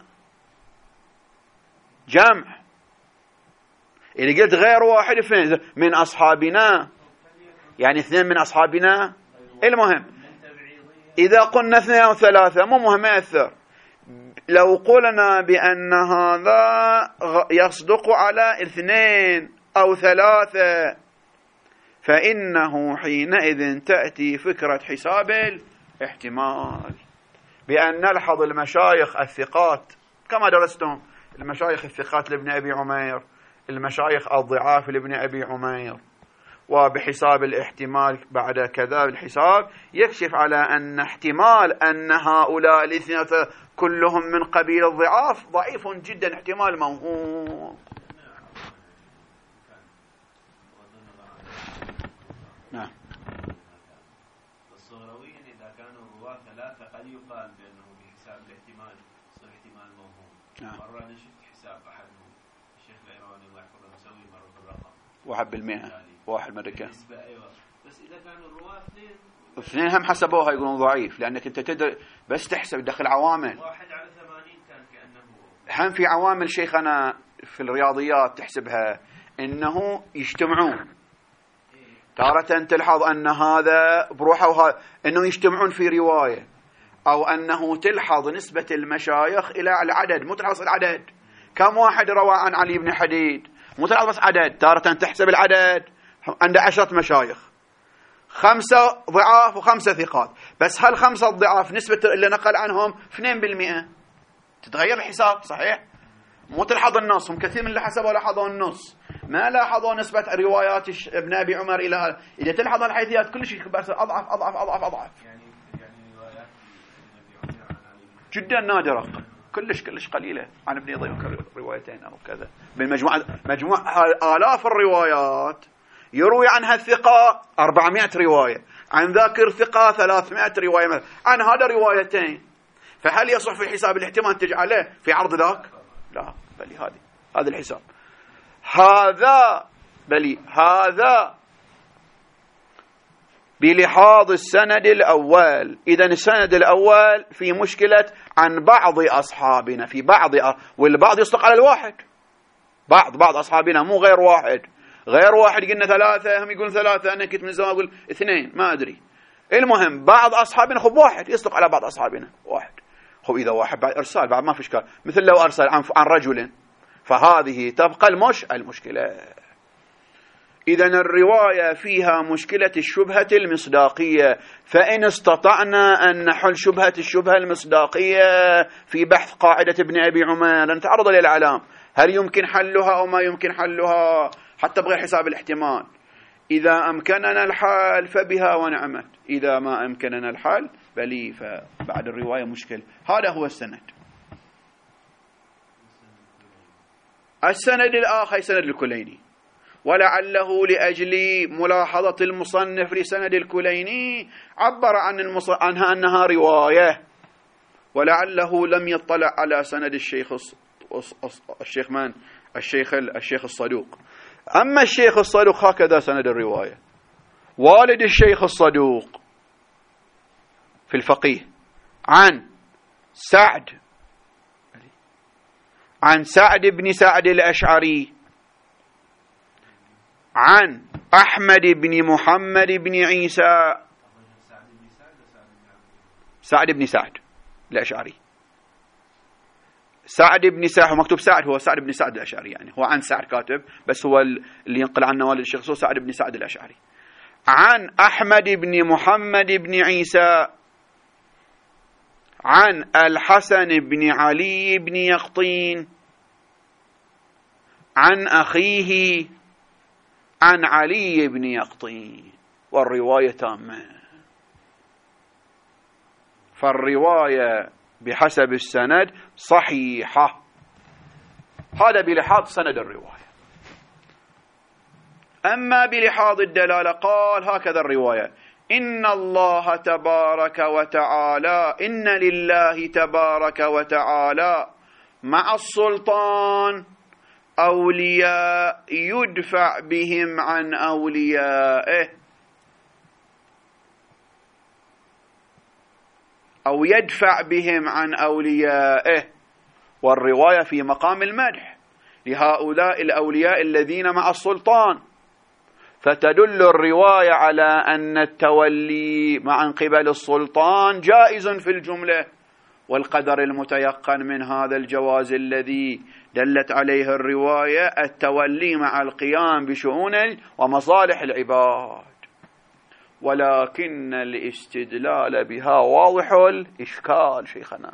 جمع. إذا قلت غير واحد من أصحابنا يعني اثنين من أصحابنا. المهم إذا قلنا اثنين أو ثلاثة مو مهم يأثر. لو قلنا بأن هذا يصدق على اثنين أو ثلاثة فإنه حينئذ تأتي فكرة حساب الاحتمال بأن نلحظ المشايخ الثقات كما درستم، المشايخ الثقات لابن أبي عمير، المشايخ الضعاف لابن أبي عمير، وبحساب الاحتمال بعد كذا الحساب يكشف على أن احتمال أن هؤلاء الاثنين كلهم من قبيل الضعاف ضعيف جدا، احتمال موهوم. نعم. الصغرويين إذا كانوا الرواة ثلاثة قد يقال بأنه بحساب الاحتمال صار احتمال موهوم. نعم. مرة أنا شفت حساب أحدهم الشيخ العيراني الله يحفظه مسوي مرة بالرقم واحد بالمئة واحد مركة. أيوة. بس إذا كانوا الرواة اثنين اثنين هم حسبوها يقولون ضعيف لأنك أنت تدري بس تحسب دخل عوامل. واحد على ثمانين كان كأنه. هم في عوامل شيخنا في الرياضيات تحسبها إنه يجتمعون. تارة تلحظ أن هذا بروحه وهذا أنه يجتمعون في رواية، أو أنه تلحظ نسبة المشايخ إلى العدد، مو تلحظ العدد كم واحد روى عن علي بن حديد، مو تلحظ بس عدد. تارة تحسب العدد عند عشرة مشايخ خمسة ضعاف وخمسة ثقات، بس هل خمسة ضعاف نسبة اللي نقل عنهم اثنين بالمئة تتغير الحساب صحيح؟ مو تلحظ النص، هم كثير من اللي حسبوا لاحظوا النص ما لاحظوا نسبة روايات ابن أبي عمر إلى هذا. إذا تلحظ الحيثيات كل شيء بس أضعف أضعف أضعف أضعف يعني يعني روايات ابن أبي عمر عن علي جدا نادرة، كلش كلش قليلة عن ابن ضيوف روايتين أو كذا. بالمجموعة مجموع آلاف الروايات يروي عنها الثقة أربعمائة رواية، عن ذاكر ثقة ثلاثمائة رواية مثلا، عن هذا روايتين. فهل يصح في الحساب الاحتمال تجعله في عرض ذاك؟ لا، بل هذه هذا الحساب هذا بل هذا بلحاظ السند الأول. إذن السند الأول في مشكلة عن بعض أصحابنا، في بعض والبعض يصدق على الواحد، بعض بعض أصحابنا مو غير واحد. غير واحد قلنا ثلاثة، هم يقولون ثلاثة، أنا كنت من زمان أقول اثنين، ما أدري. المهم بعض أصحابنا خب واحد يصدق على بعض أصحابنا واحد. خب إذا واحد بعد إرسال بعد ما في إشكال، مثل لو أرسل عن عن رجل، فهذه تبقى المش المشكلة. إذن الرواية فيها مشكلة الشبهة المصداقية، فإن استطعنا أن نحل شبهة الشبهة المصداقية في بحث قاعدة ابن أبي عمر نتعرض للعلام، هل يمكن حلها أو ما يمكن حلها حتى بغير حساب الاحتمال. إذا أمكننا الحل فبها ونعمت، إذا ما أمكننا الحل بلي فبعد الرواية مشكل. هذا هو السند. السند الآخر سند الكليني، ولعله لأجل ملاحظة المصنف لسند الكليني عبر عن المص... عنها أنها رواية، ولعله لم يطلع على سند الشيخ الص... الشيخ من الشيخ الشيخ الصدوق. أما الشيخ الصدوق هكذا سند الرواية: والد الشيخ الصدوق في الفقيه عن سعد عن سعد بن سعد الأشعري عن أحمد بن محمد بن عيسى سعد بن سعد الأشعري سعد بن سعد، هو مكتوب سعد، هو سعد بن سعد الأشعري، يعني هو عن سعد كاتب، بس هو اللي ينقل عنه والد الشيخ سعد بن سعد الأشعري. عن أحمد بن محمد بن عيسى عن الحسن بن علي بن يقطين عن أخيه عن علي بن يقطين، والرواية تامة. فالرواية بحسب السند صحيحة. هذا بلحاظ سند الرواية. أما بلحاظ الدلالة قال هكذا الرواية: إن الله تبارك وتعالى إن لله تبارك وتعالى مع السلطان أولياء يدفع بهم عن أوليائه، أو يدفع بهم عن أوليائه. والرواية في مقام المدح لهؤلاء الأولياء الذين مع السلطان، فتدل الرواية على أن التولي مع قبل السلطان جائز في الجملة، والقدر المتيقن من هذا الجواز الذي دلت عليه الرواية التولي مع القيام بشؤون ومصالح العباد. ولكن الاستدلال بها واضح الإشكال شيخنا.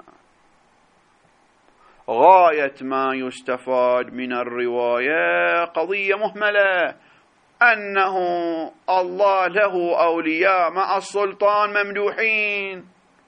غاية ما يستفاد من الرواية قضية مهملة، أنه الله له أولياء مع السلطان ممدوحين.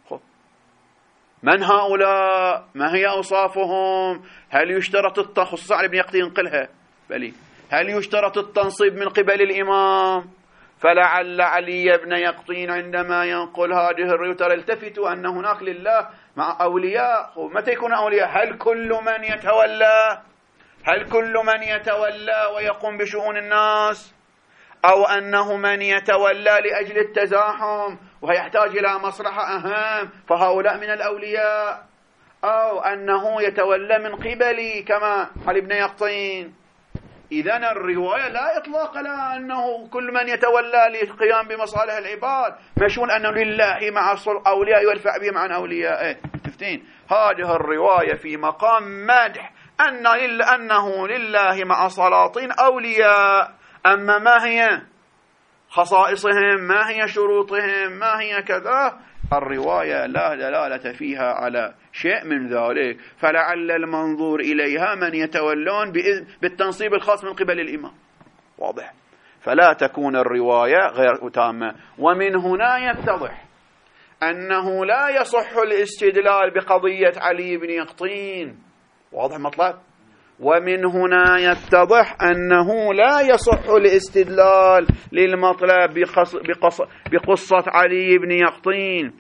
من هؤلاء؟ ما هي أوصافهم؟ هل يشترط التخصص على ابن يقطين ينقلها؟ بلي هل يشترط التنصيب من قبل الإمام؟ فلعل علي بن يقطين عندما ينقل هذه الرواية ترى التفتوا أن هناك لله مع أولياء. متى يكون أولياء؟ هل كل من يتولى هل كل من يتولى ويقوم بشؤون الناس، أو أنه من يتولى لأجل التزاحم ويحتاج إلى مصلحة أهم فهؤلاء من الأولياء، أو أنه يتولى من قبلي كما علي بن يقطين. إذن الرواية لا إطلاق لها أنه كل من يتولى للقيام بمصالح العباد مشون أنه لله مع أولياء يدفع بهم عن أوليائه. تفتين هذه الرواية في مقام مدح أن أنه لله مع سلاطين أولياء. أما ما هي خصائصهم، ما هي شروطهم، ما هي كذا، الرواية لا دلالة فيها على شيء من ذلك. فلعل المنظور إليها من يتولون بالتنصيب الخاص من قبل الإمام. واضح؟ فلا تكون الرواية غير تامة. ومن هنا يتضح أنه لا يصح الاستدلال بقضية علي بن يقطين. واضح مطلب؟ ومن هنا يتضح أنه لا يصح الاستدلال للمطلب بقص بقصة علي بن يقطين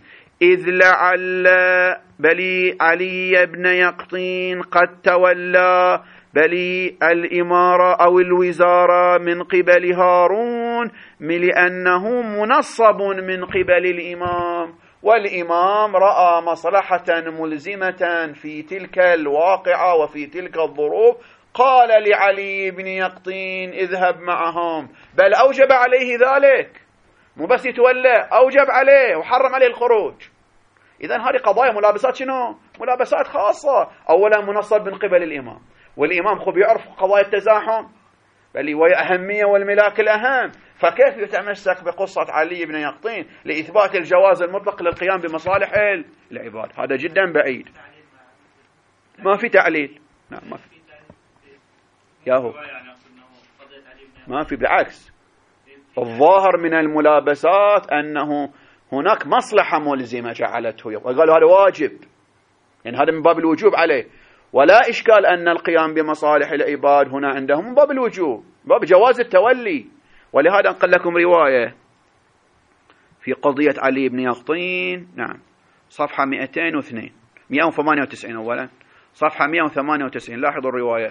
إذ لعل بلي علي بن يقطين قد تولى بلي الإمارة أو الوزارة من قبل هارون لأنه منصب من قبل الإمام، والإمام رأى مصلحة ملزمة في تلك الواقعة وفي تلك الظروف، قال لعلي بن يقطين اذهب معهم، بل أوجب عليه ذلك، مو بس يتولى، أوجب عليه وحرم عليه الخروج. إذن هذه قضايا ملابسات شنو؟ ملابسات خاصة. أولا منصب من قبل الإمام، والإمام خب يعرف قضايا التزاحم بل وهي أهمية والملاك الأهم، فكيف يتمسك بقصة علي بن يقطين لإثبات الجواز المطلق للقيام بمصالح العباد؟ هذا جدا بعيد، ما في تعليل. نعم ما في ياهو ما في، بالعكس الظاهر من الملابسات أنه هناك مصلحة ملزمة جعلته، وقالوا هذا واجب، يعني هذا من باب الوجوب عليه، ولا إشكال أن القيام بمصالح العباد هنا عندهم من باب الوجوب، باب جواز التولي. ولهذا أنقل لكم رواية في قضية علي بن يقطين، نعم صفحة مئتين واثنين مئة وثمانية وتسعين، أولا صفحة مئة وثمانية وتسعين، لاحظوا الرواية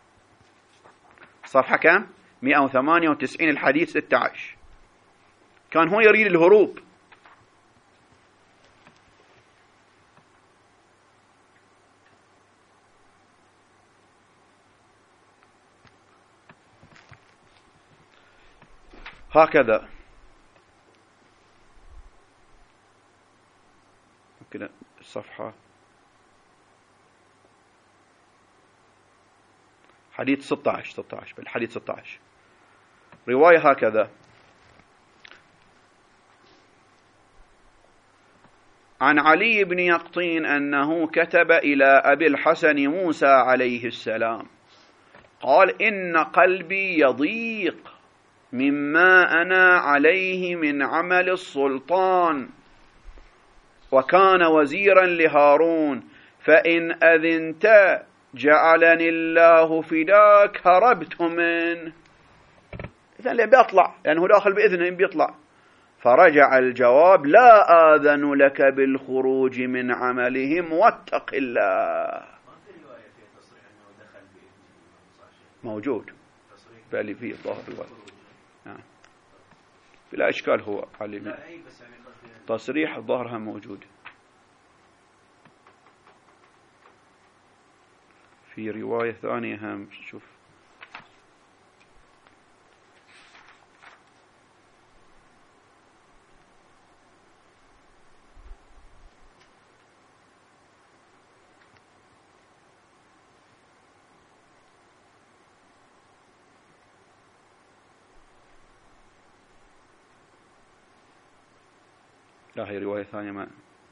صفحة كم؟ مئة وثمانية وتسعين، الحديث ستة عشر. كان هو يريد الهروب، هكذا كده الصفحة، حديث ستة عشر ستة عشر بالحديث ستة عشر، رواية هكذا: عن علي بن يقطين أنه كتب إلى أبي الحسن موسى عليه السلام قال: إن قلبي يضيق مما أنا عليه من عمل السلطان، وكان وزيرا لهارون، فإن أذنت جعلني الله فداك هربت منه. إذن اللي بيطلع لأنه يعني داخل بإذنه بيطلع. فرجع الجواب: لا آذن لك بالخروج من عملهم واتق الله. ما في رواية في تصريح أنه دخل بإذنه؟ موجود بل في الظاهر رواية، نعم بلا إشكال، هو علي تصريح ظاهرها موجود في رواية ثانية هم. شوف لا، هي رواية ثانية مع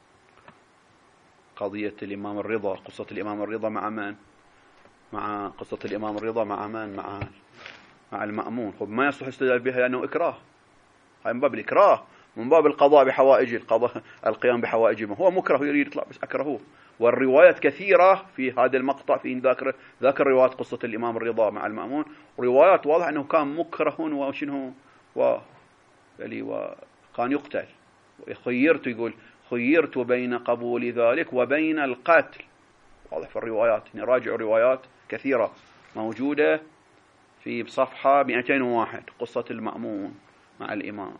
قضية الإمام الرضا، قصة الإمام الرضا مع من؟ مع قصة الإمام الرضا مع من؟ مع مع المأمون. خب ما يصلح استدلال بها لأنه إكراه، هاي من باب الإكراه، من باب القضاء بحوائج القضاء، القيام بحوائجهم. هو مكره يريد يطلع بس أكرهوه. والروايات كثيرة في هذا المقطع، في ذاكر ذاكر روايات قصة الإمام الرضا مع المأمون، روايات واضح أنه كان مكره وشنه و يعني وكان يقتل. خيرت، يقول خيرت بين قبول ذلك وبين القتل، واضح في الروايات. نراجع روايات كثيرة موجودة في صفحة مئتين وواحد، قصة المأمون مع الإمام.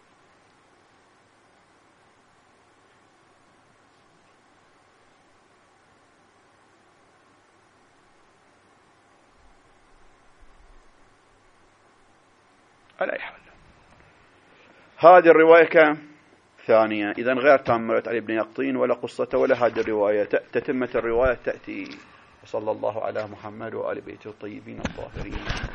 على أي حال هذه الرواية كم؟ ثانية، إذن غير تامة علي بن يقطين ولا قصته ولا هذه الرواية. تتمة الرواية تأتي. وصلى الله على محمد وآل بيته الطيبين الطاهرين.